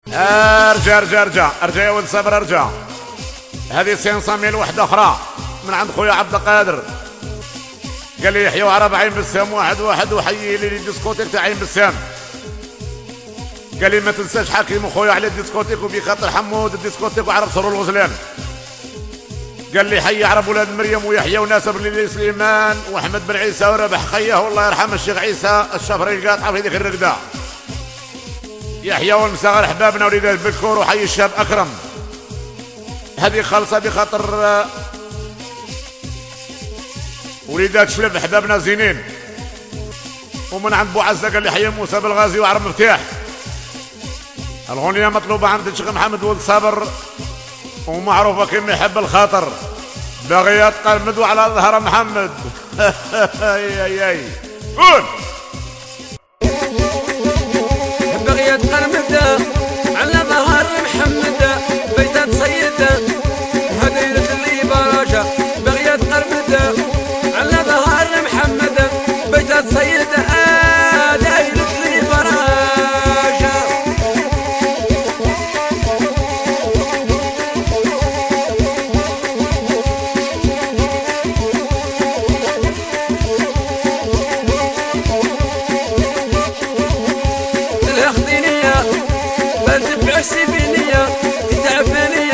ارجع ارجع ارجع ارجع يا ولد صابر ارجع. هذه 500 وحده اخرى من عند خويا عبد القادر. قال لي يحيى وعرب عين بسام واحد وحيي لي الديسكوتيك تاع عين بسام. قال لي ما تنساش حكيم وخويا على الديسكوتيك وبخاطر حمود الديسكوتيك وعرب سرور الغزلان. قال لي حي عرب ولاد مريم ويحيى وناسب بن سليمان واحمد بن عيسى وربح خيه والله يرحم الشيخ عيسى الشفري القاطعه في ذيك الرقده. يحيى والمساغر احبابنا وليدات بكور وحي الشاب اكرم. هذه خالصه بخاطر وليدات شلب احبابنا زينين. ومن عند بو عزه قال لي حي موسى بالغازي وعرب مفتاح. الغنيه مطلوبه عند الشيخ محمد ولد صابر ومعروفه كما يحب الخاطر. باغي تقلمدوا على ظهر محمد. اي قول باغي تقلمد على ظهر محمد بيتات سيده هديرة اللي براجة. باغي تقلمد على ظهر محمد بيتات سيده دايرة اللي براجة. سيبينيا تتعبني